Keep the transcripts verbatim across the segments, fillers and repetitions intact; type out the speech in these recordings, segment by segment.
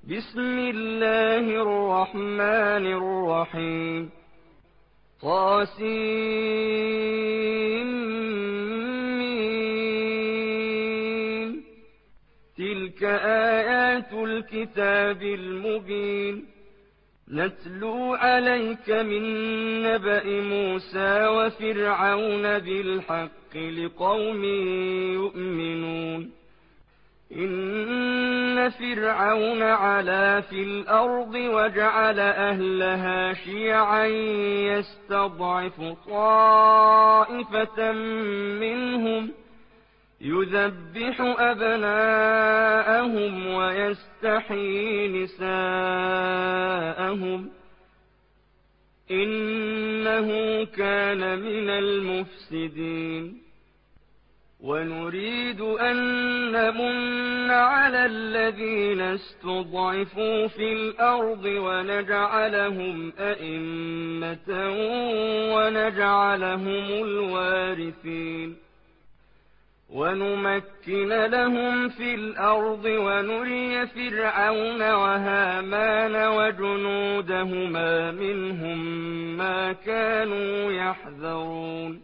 بسم الله الرحمن الرحيم طاسيم تلك آيات الكتاب المبين نتلو عليك من نبأ موسى وفرعون بالحق لقوم يؤمنون إن فرعون علا في الأرض وجعل أهلها شيعا يستضعف طائفة منهم يذبح أبناءهم ويستحيي نساءهم إنه كان من المفسدين ونريد أن نمن على الذين استضعفوا في الأرض ونجعلهم أئمة ونجعلهم الوارثين ونمكن لهم في الأرض ونري فرعون وهامان وجنودهما منهم ما كانوا يحذرون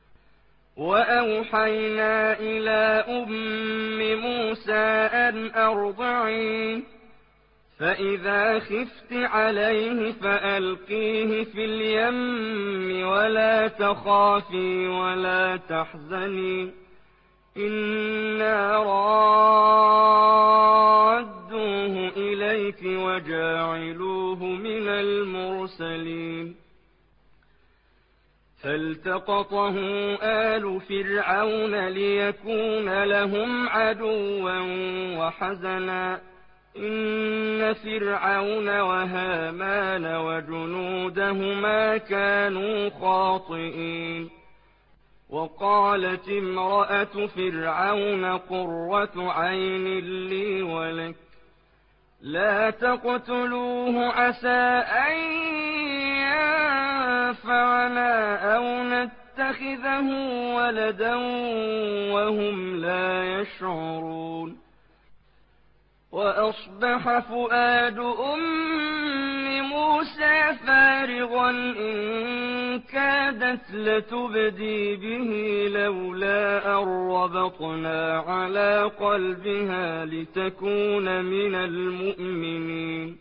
وأوحينا إلى أم موسى أن أرضعيه فإذا خفت عليه فألقيه في اليم ولا تخافي ولا تحزني إنا رادوه إليك وجاعلوه من المرسلين فالتقطه آل فرعون ليكون لهم عدوا وحزنا إن فرعون وهامان وجنودهما كانوا خاطئين وقالت امرأة فرعون قرة عين لي ولك لا تقتلوه عسى أن ينفعنا أو نتخذه ولدا وهم لا يشعرون وأصبح فؤاد أم موسى فارغا إن كادت لتبدي به لولا أن ربطنا على قلبها لتكون من المؤمنين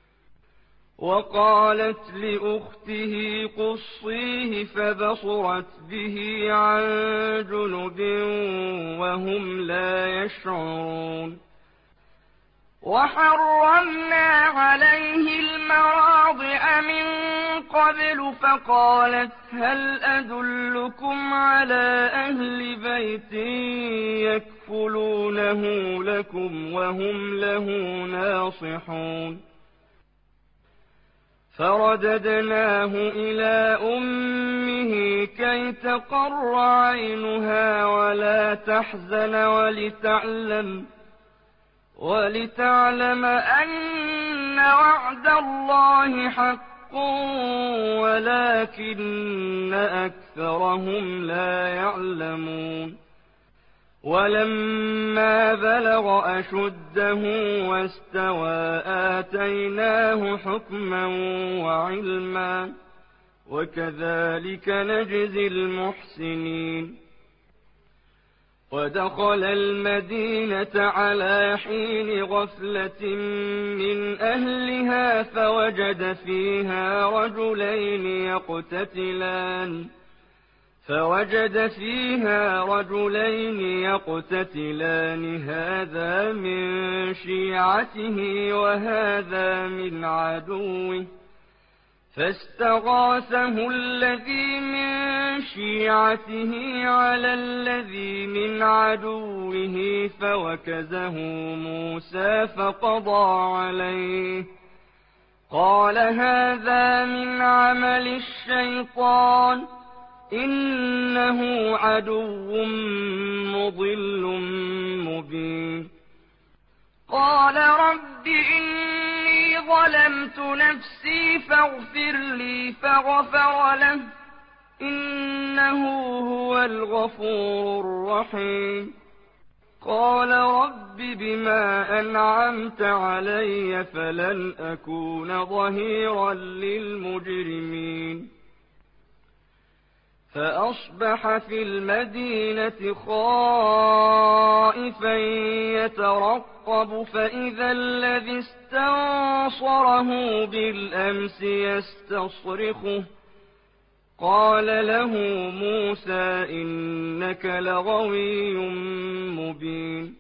وقالت لأخته قصيه فبصرت به عن جنب وهم لا يشعرون وحرمنا عليه المراضع من قبل فقالت هل أدلكم على أهل بيت يكفلونه لكم وهم له ناصحون فرددناه إلى أمه كي تقر عينها ولا تحزن ولتعلم ولتعلم أن وعد الله حق ولكن أكثرهم لا يعلمون ولما بلغ أشده واستوى آتيناه حكما وعلما وكذلك نجزي المحسنين ودخل المدينة على حين غفلة من أهلها فوجد فيها رجلين يقتتلان فوجد فيها رجلين يقتتلان هذا من شيعته وهذا من عدوه فاستغاثه الذي من شيعته على الذي من عدوه فوكزه موسى فقضى عليه قال هذا من عمل الشيطان إنه عدو مضل مبين قال رب إني ظلمت نفسي فاغفر لي فغفر له إنه هو الغفور الرحيم قال رب بما أنعمت علي فلن أكون ظهيرا للمجرمين فأصبح في المدينة خائفا يترقب فإذا الذي استنصره بالأمس يستصرخه قال له موسى إنك لغوي مبين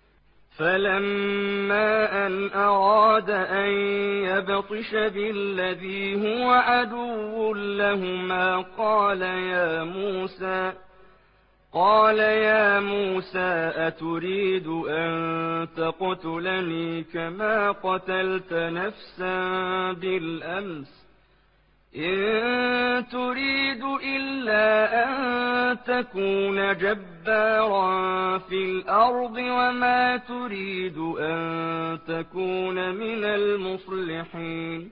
فلما أن أراد أن يبطش بالذي هو عدو لهما قال يا موسى قال يا موسى أتريد أن تقتلني كما قتلت نفسا بالأمس إن تريد إلا أن تكون جبارا في الأرض وما تريد أن تكون من المصلحين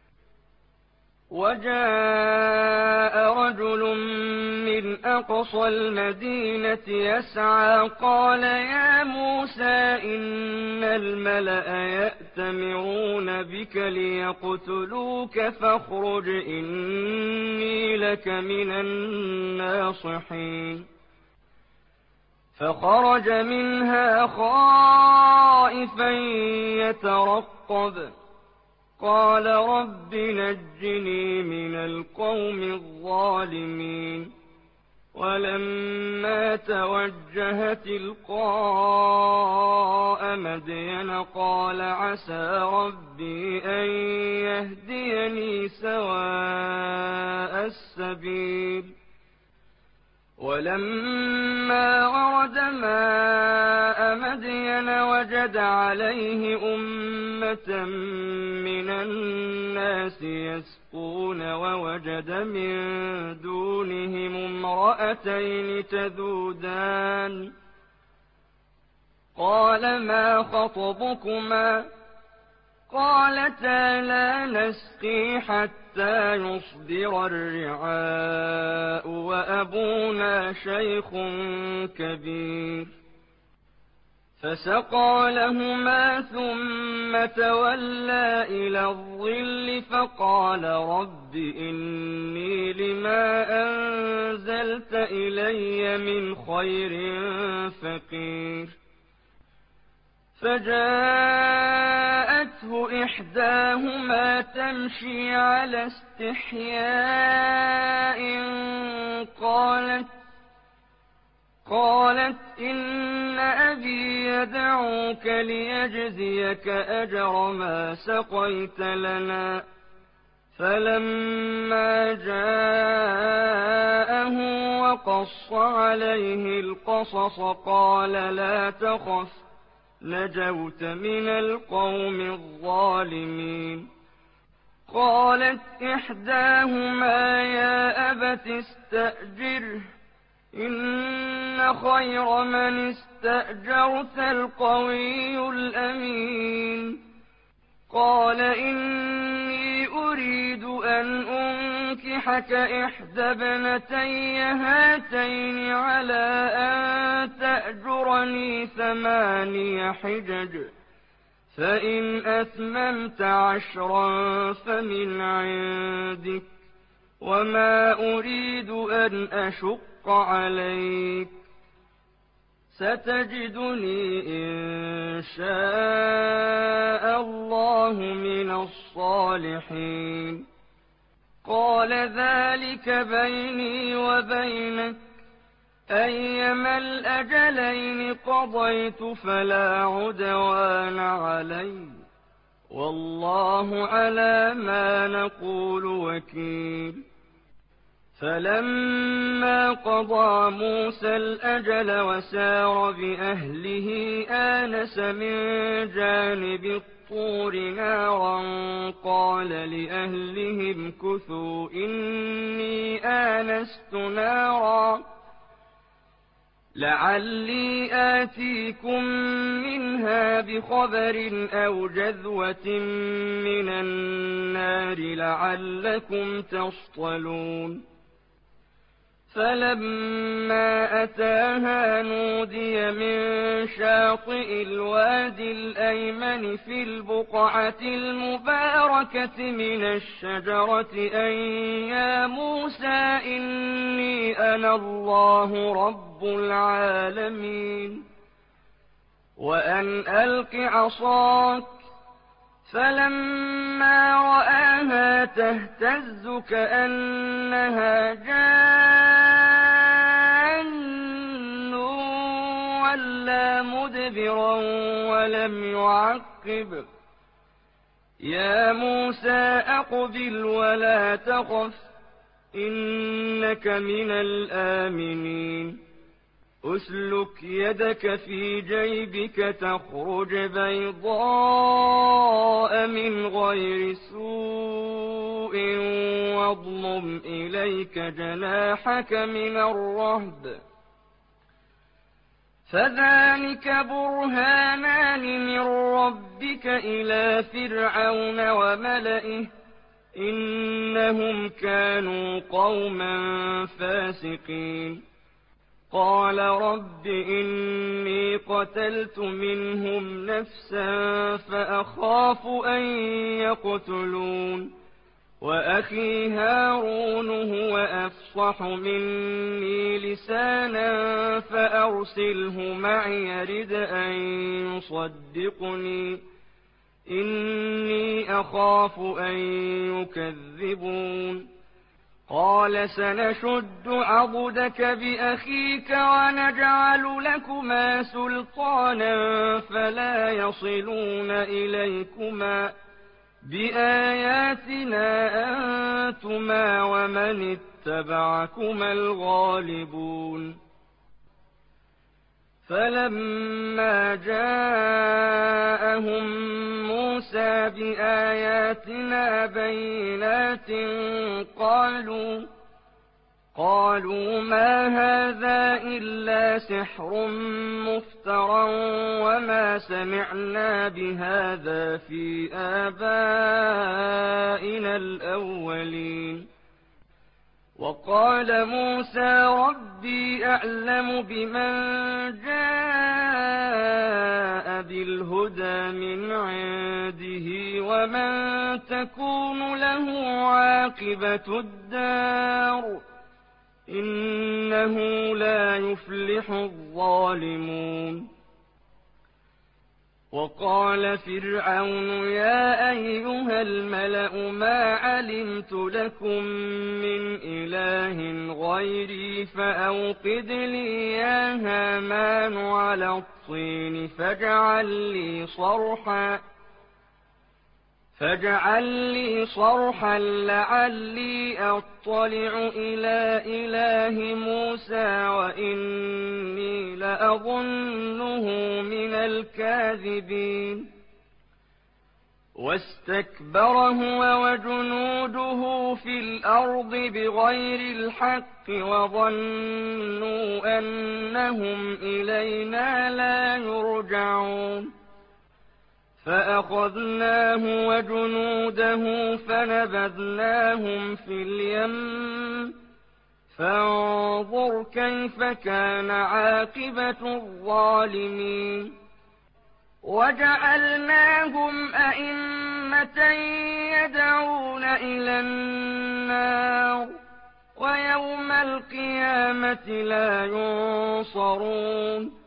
وجاء رجل من أقصى المدينة يسعى قال يا موسى إن الملأ يأتمرون بك ليقتلوك فاخرج إني لك من الناصحين فخرج منها خائفا يترقب قال رب نجني من القوم الظالمين ولما توجه تلقاء مدين قال عسى ربي أن يهديني سواء السبيل ولما ورد ماء مدين وجد عليه أمة من الناس يسقون ووجد من دونهم امرأتين تذودان قال ما خطبكما قالتا لا نسقي حتى يصدر الرعاء وأبونا شيخ كبير فسقى لهما ثم تولى إلى الظل فقال رب إني لما أنزلت إلي من خير فقير فجاءته إحداهما تمشي على استحياء قالت قالت إن أبي يدعوك ليجزيك أجر ما سقيت لنا فلما جاءه وقص عليه القصص قال لا تخف نجوت من القوم الظالمين قالت إحداهما يا أبت استأجره إن خير من استأجرت القوي الأمين قال إني أريد أن أنكحك إحدى ابنتي هاتين على أن تأجرني ثماني حجج فإن أتممت عشرا فمن عندك وما أريد أن أشق عليك ستجدني إن شاء الله من الصالحين قال ذلك بيني وبينك أيما الأجلين قضيت فلا عدوان علي والله على ما نقول وكيل فلما قضى موسى الأجل وسار بأهله آنس من جانب الطور نارا قال لأهلهم كثوا إني آنست نارا لعلي آتيكم منها بخبر أو جذوة من النار لعلكم تصطلون فلما أتاها نودي من شاطئ الوادي الأيمن في البقعة المباركة من الشجرة أن يا موسى إني أنا الله رب العالمين وأن ألق عصاك فلما رآها تهتز كأنها جان ولا مدبرا ولم يعقب يا موسى أقبل ولا تخف إنك من الآمنين أسلك يدك في جيبك تخرج بيضاء من غير سوء واضمم إليك جناحك من الرهب فذلك برهانان من ربك إلى فرعون وملئه إنهم كانوا قوما فاسقين قال رب إني قتلت منهم نفسا فأخاف أن يقتلون وأخي هارون هو أفصح مني لسانا فأرسله معي يرد أن يصدقني إني أخاف أن يكذبون قال سنشد عضدك بأخيك ونجعل لكما سلطانا فلا يصلون إليكما بآياتنا أنتما ومن اتبعكما الغالبون فلما جاءهم موسى بآياتنا بينات قالوا قالوا ما هذا إلا سحر مفترى وما سمعنا بهذا في آبائنا الأولين وقال موسى ربي أعلم بمن جاء بالهدى من عنده ومن تكون له عاقبة الدار إنه لا يفلح الظالمون وقال فرعون يا أيها الملأ ما علمت لكم من إله غيري فأوقد لي يا هامان على الطين فاجعل لي صرحا فاجعل لي صرحا لعلي أطلع إلى إله موسى وإني لأظنه من الكاذبين واستكبر هو وجنوده في الأرض بغير الحق وظنوا أنهم إلينا لا يرجعون فأخذناه وجنوده فنبذناهم في اليم فانظر كيف كان عاقبة الظالمين وجعلناهم أئمة يدعون إلى النار ويوم القيامة لا ينصرون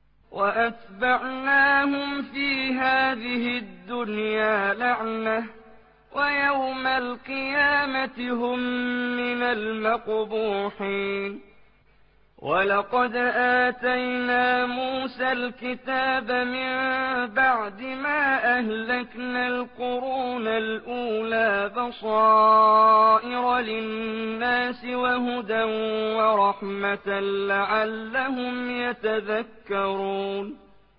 وأتبعناهم في هذه الدنيا لعنة ويوم القيامة هم من المقبوحين ولقد آتينا موسى الكتاب من بعد ما أهلكنا القرون الأولى بصائر للناس وهدى ورحمة لعلهم يتذكرون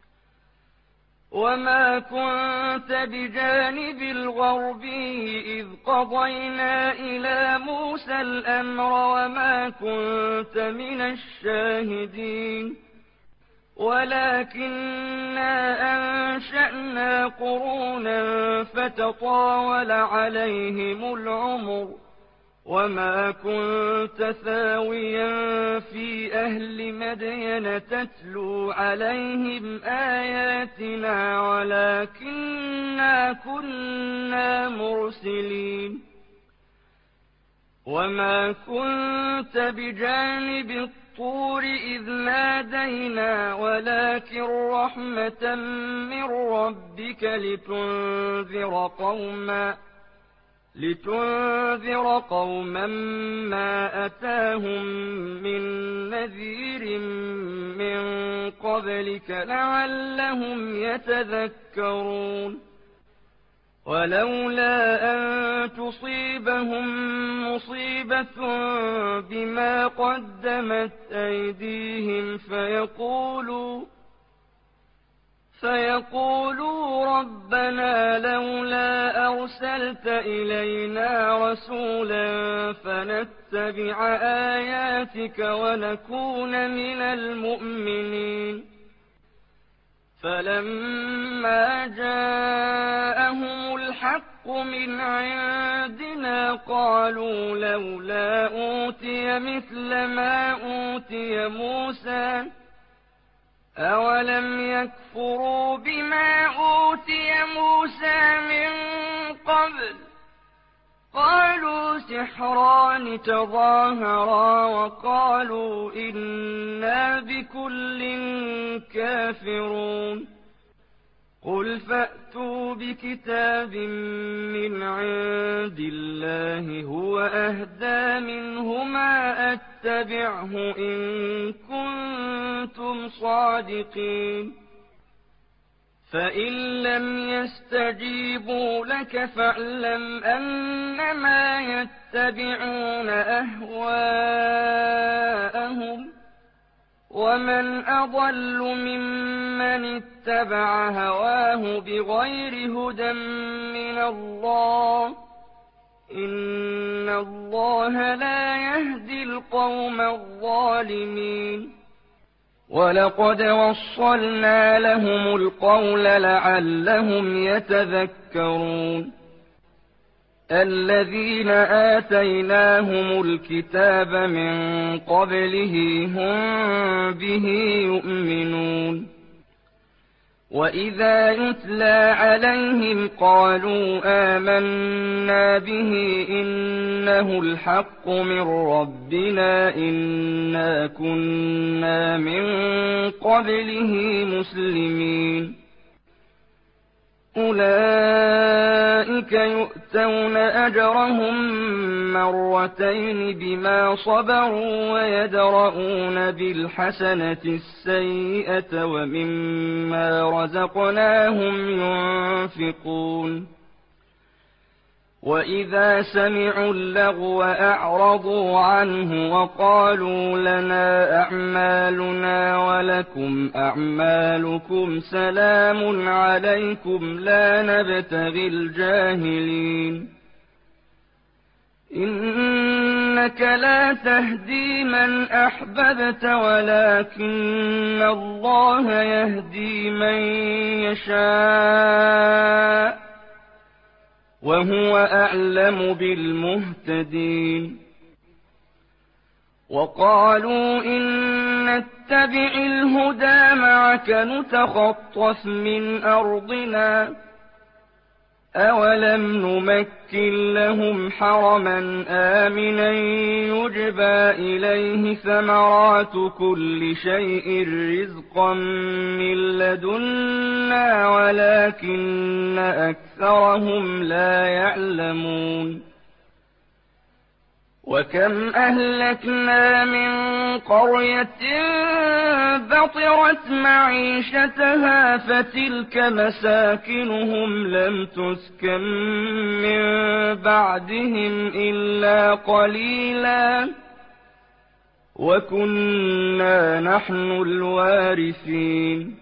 وما كنت بجانب الغربي إذ قضينا إلى موسى الأمر وما كنت من الشاهدين ولكننا أنشأنا قرونا فتطاول عليهم العمر وما كنت ثاويا في أهل مدين تتلو عليهم آياتنا ولكننا كنا مرسلين وما كنت بجانب الطور إذ نادينا ولكن رحمة من ربك لتنذر قوما لتنذر قوما ما أتاهم من نذير من قبلك لعلهم يتذكرون ولولا أن تصيبهم مصيبة بما قدمت أيديهم فيقولوا فيقولوا ربنا لولا أرسلت إلينا رسولا فنتبع آياتك ونكون من المؤمنين فلما جاءهم الحق من عندنا قالوا لولا أوتي مثل ما أوتي موسى أولم يكفروا بما أوتي موسى من قبل قالوا سحران تظاهرا وقالوا إنا بكل كافرون قل فأتوا بكتاب من عند الله هو أهدى منهما أتبعه إن كنتم صادقين فإن لم يستجيبوا لك فاعلم أنما يتبعون أهواءهم ومن أضل ممن اتبع هواه بغير هدى من الله إن الله لا يهدي القوم الظالمين ولقد وصلنا لهم القول لعلهم يتذكرون الذين آتيناهم الكتاب من قبله هم به يؤمنون وإذا يتلى عليهم قالوا آمنا به إنه الحق من ربنا إنا كنا من قبله مسلمين أولئك يؤتون أجرهم مرتين بما صبروا ويدرؤون بالحسنة السيئة ومما رزقناهم ينفقون وإذا سمعوا اللغو أعرضوا عنه وقالوا لنا أعمالنا ولكم أعمالكم سلام عليكم لا نبتغي الجاهلين إنك لا تهدي من أحببت ولكن الله يهدي من يشاء وهو أعلم بالمهتدين وقالوا إن نتبع الهدى معك نتخطف من أرضنا أولم نمكن لهم حرما آمنا يجبى إليه ثمرات كل شيء رزقا من لدنا ولكن أكثرهم لا يعلمون وكم أهلكنا من قرية بطرت معيشتها فتلك مساكنهم لم تسكن من بعدهم إلا قليلا وكنا نحن الوارثين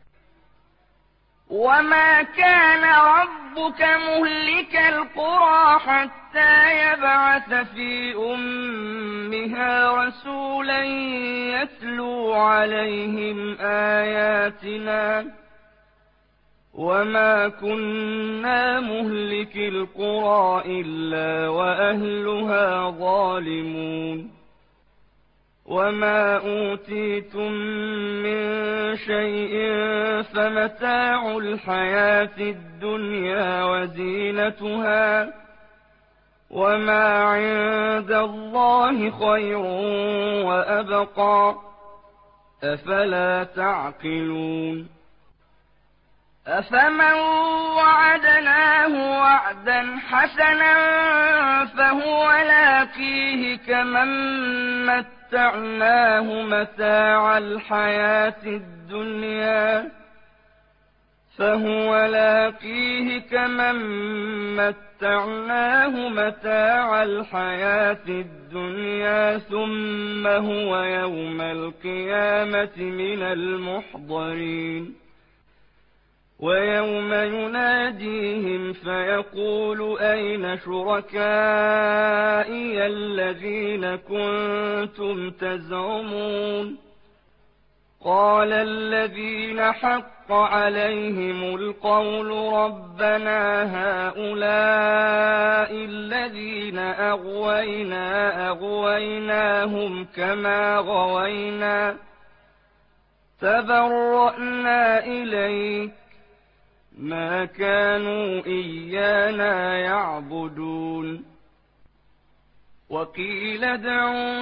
وما كان ربك مهلك القرى حتى يبعث في أمها رسولا يتلو عليهم آياتنا وما كنا مهلك القرى إلا وأهلها ظالمون وما أوتيتم من شيء فمتاع الحياة الدنيا وزينتها وما عند الله خير وأبقى أفلا تعقلون أفمن وعدناه وعدا حسنا فهو لاقيه كمن متعناه متاع الحياة الدنيا فهو لاقيه كمن متعناه متاع الحياة الدنيا ثم هو يوم القيامة من المحضرين ويوم يناديهم فيقول أين شركائي الذين كنتم تزعمون قال الذين حق عليهم القول ربنا هؤلاء الذين أغوينا أغويناهم كما غوينا تبرأنا إليك ما كانوا إيانا يعبدون وقيل ادعوا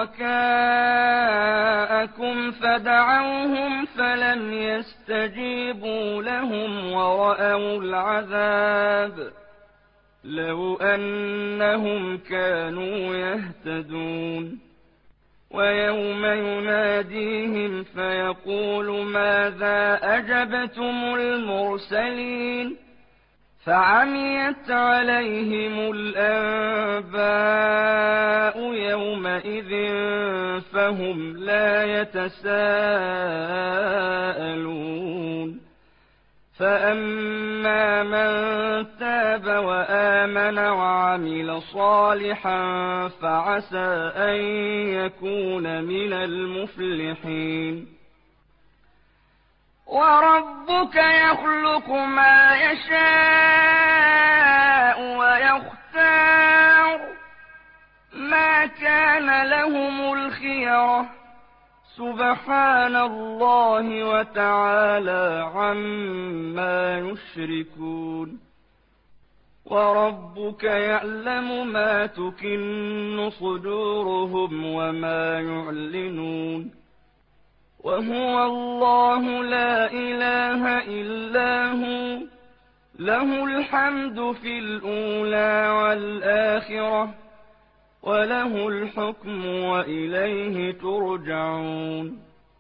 شركاءكم فدعوهم فلم يستجيبوا لهم ورأوا العذاب لو أنهم كانوا يهتدون ويوم يناديهم فيقول ماذا أجبتم المرسلين فعميت عليهم الأنباء يومئذ فهم لا يتساءلون فأما من تاب وآمن وعمل صالحا فعسى أن يكون من المفلحين وربك يخلق ما يشاء ويختار ما كان لهم الخيرة سبحان الله وتعالى عما يشركون وربك يعلم ما تكن صدورهم وما يعلنون وهو الله لا إله إلا هو له الحمد في الأولى والآخرة وله الحكم وإليه ترجعون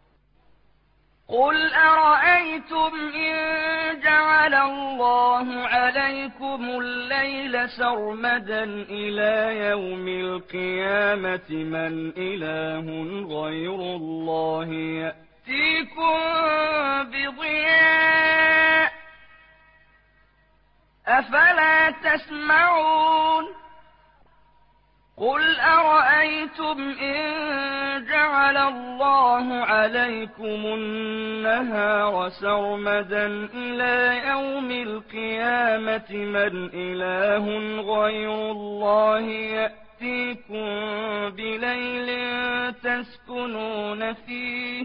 قل أرأيتم إن جعل الله عليكم الليل سرمدا إلى يوم القيامة من إله غير الله يأتيكم بضياء أفلا تسمعون قل أرأيتم إن جعل الله عليكم النهار سرمدا إلى يوم القيامة من إله غير الله يأتيكم بليل تسكنون فيه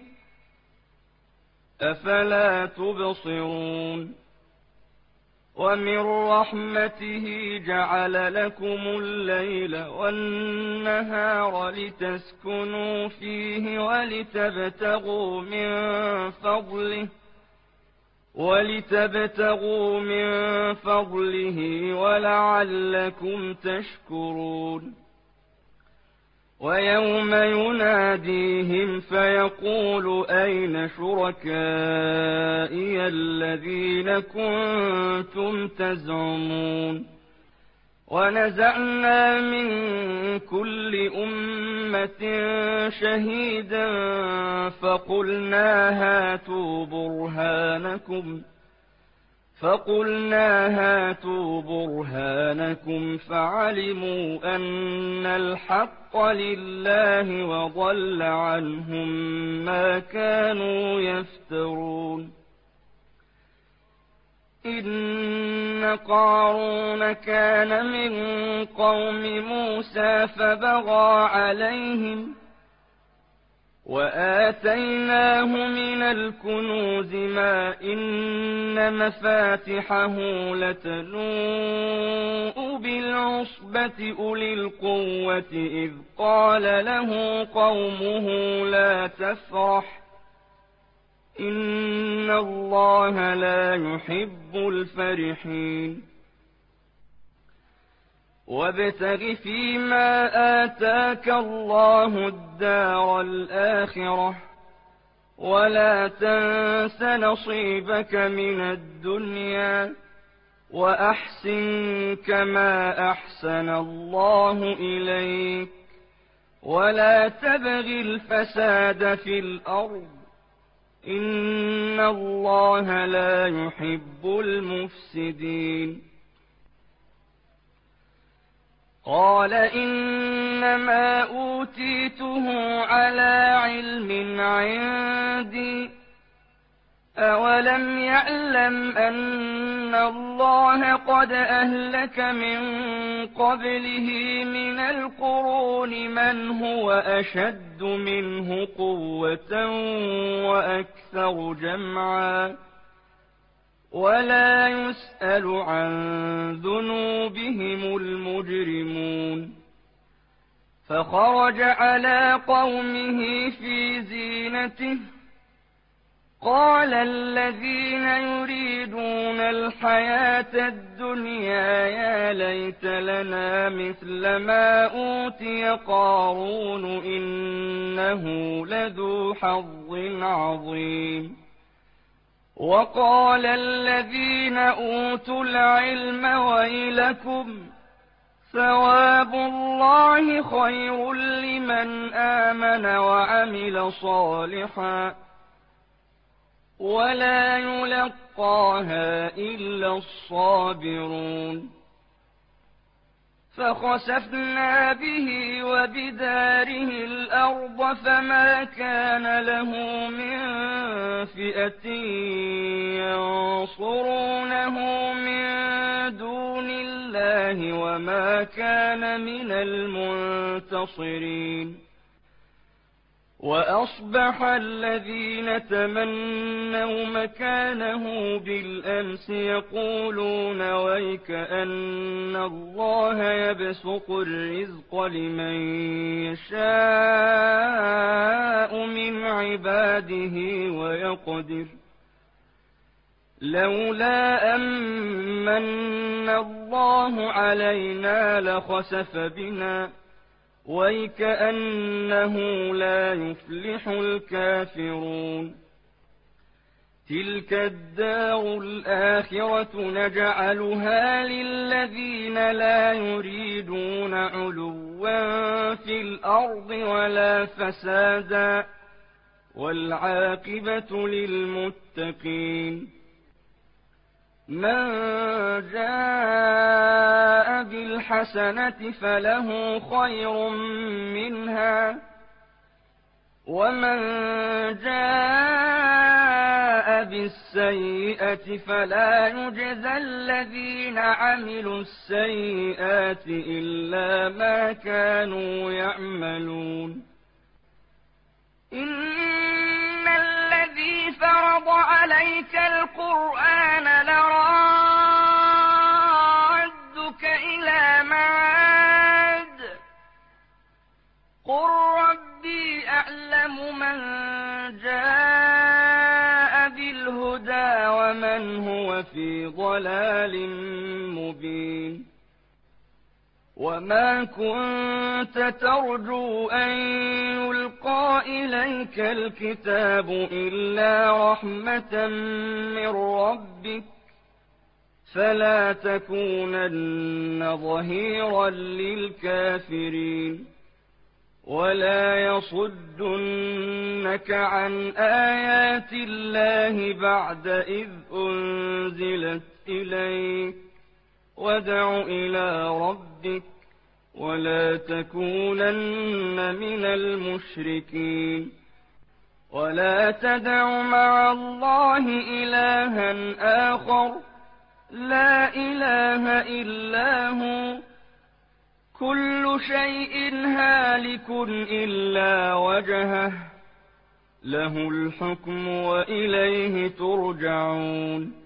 أفلا تبصرون ومن رحمته جعل لكم الليل والنهار لتسكنوا فيه ولتبتغوا من فضله ولتبتغوا من فضله ولعلكم تشكرون ويوم يناديهم فيقول أين شركائي الذين كنتم تزعمون ونزعنا من كل أمة شهيدا فقلنا هاتوا برهانكم فقلنا هاتوا برهانكم فعلموا أن الحق لله وضل عنهم ما كانوا يفترون إن قارون كان من قوم موسى فبغى عليهم وآتيناه من الكنوز ما إن مفاتحه لتنوء بالعصبة أولي القوة إذ قال له قومه لا تفرح إن الله لا يحب الفرحين وابتغ فيما آتاك الله الدار الآخرة ولا تنس نصيبك من الدنيا وأحسن كما أحسن الله إليك ولا تبغ الفساد في الأرض إن الله لا يحب المفسدين قال إنما أوتيته على علم عندي أولم يعلم أن الله قد أهلك من قبله من القرون من هو أشد منه قوة وأكثر جمعا ولا يسأل عن ذنوبهم المجرمون فخرج على قومه في زينته قال الذين يريدون الحياة الدنيا يا ليت لنا مثل ما أوتي قارون إنه لذو حظ عظيم وقال الذين أوتوا العلم ويلكم ثواب الله خير لمن آمن وعمل صالحا ولا يلقاها إلا الصابرون فخسفنا به وبداره الأرض فما كان له من فئة ينصرونه من دون الله وما كان من المنتصرين وأصبح الذين تمنوا مكانه بالأمس يقولون ويك أن الله يبسط الرزق لمن يشاء من عباده ويقدر لولا أمن الله علينا لخسف بنا ويكأنه لا يفلح الكافرون تلك الدار الآخرة نجعلها للذين لا يريدون علوا في الأرض ولا فسادا والعاقبة للمتقين من جاء بالحسنة فله خير منها ومن جاء بالسيئة فلا يجزى الذين عملوا السيئات إلا ما كانوا يعملون إن الذي فرض عليك القرآن لرادك إلى معاد قل ربي أعلم من جاء بالهدى ومن هو في ضلال مبين وما كنت ترجو أن يلقى إليك الكتاب إلا رحمة من ربك فلا تكونن ظهيرا للكافرين ولا يصدنك عن آيات الله بعد إذ أنزلت إليك وادع إلى ربك ولا تكونن من المشركين ولا تدع مع الله إلها آخر لا إله إلا هو كل شيء هالك إلا وجهه له الحكم وإليه ترجعون